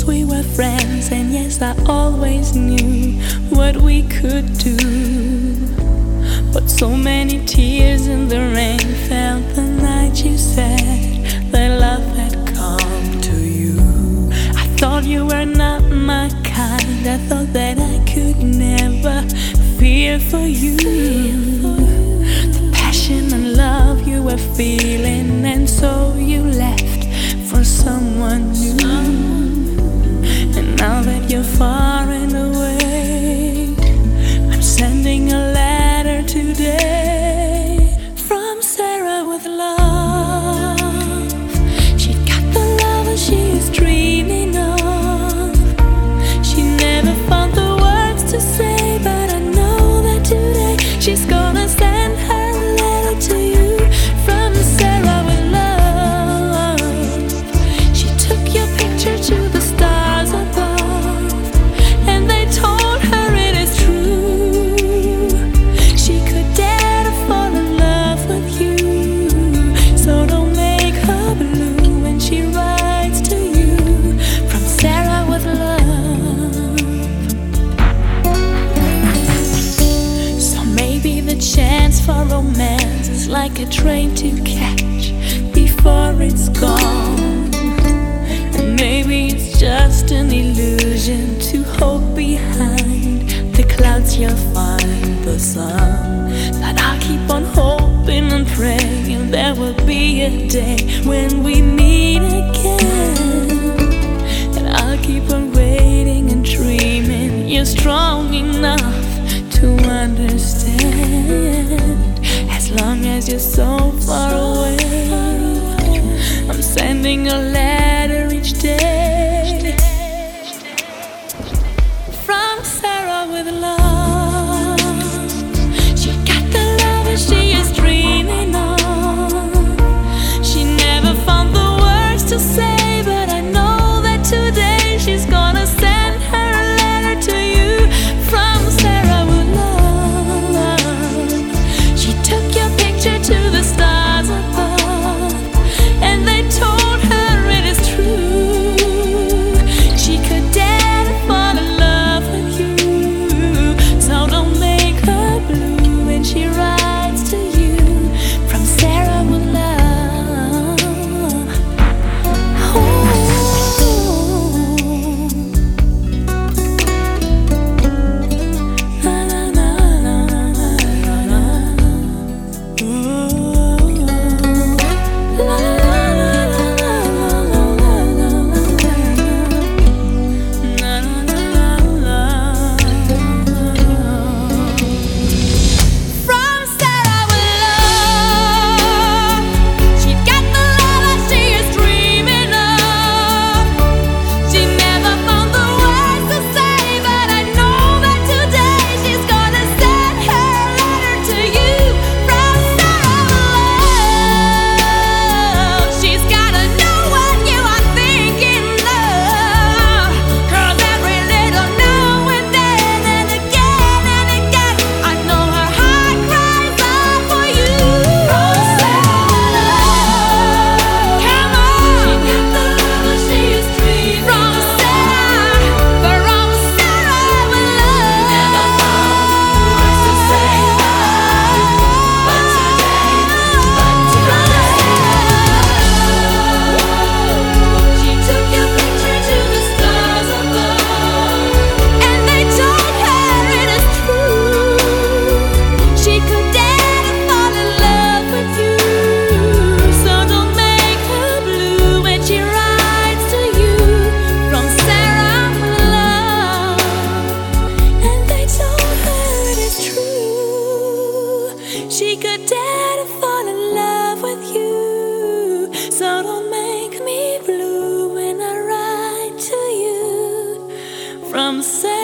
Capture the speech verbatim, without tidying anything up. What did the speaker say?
we were friends, and yes, I always knew what we could do. But so many tears in the rain fell the night you said that love had come to you. I thought you were not my kind, I thought that I could never fear for you. The passion and love you were feeling, and so you left for someone new. And now that you're far and away, I'm sending a letter today from Sarah with love. She got the love she is dreaming of. She never found the words to say, but I know that today she's gonna send her letter to you from Sarah with love. She took your picture to the stars above, and they told her it is true. She could dare to fall in love with you, so don't make her blue when she writes to you from Sarah with love. So maybe the chance for romance is like a train to catch before it's gone. And maybe it's just an illusion to hope behind the clouds you'll find the sun. But I'll keep on hoping and praying there will be a day when we meet again. And I'll keep on waiting and dreaming you're strong enough to understand. As long as you're so far away, I'm sending a letter each day from Sarah with love. She got the love that she is dreaming of. She never found the words to say, but I know that today she's gonna send her a letter to you from Sarah with love. She took your picture to the stars above, and they told her it is true. She could dare to fall in love with you, so don't make her blue when she writes to you from Sarah with love. Ooh. Na, na, na, na, na, na, na. Ooh. La, la, la, la, la, la, la, la, la. Na, na, na, na, from Sarah with love. She got the love that she is dreaming of. She never found the words to say, but I know that today she's gonna send her letter to you from Sarah with love. She's gotta know what you are thinking of, 'cause every little now and then and again and again, I know her heart cries out for you. From Sarah with love. Come on. She got the love that she is dreaming from Sarah, from Sarah with love. Never found words to say, but today, but today, she took your picture to the stars above, and they told her it is true. She could dare to fall in love with you, so don't make her blue when she writes to you from Sarah with love. And they told her it is true. She could dare to fall in love with you, so don't make me blue when I write to you from Sarah.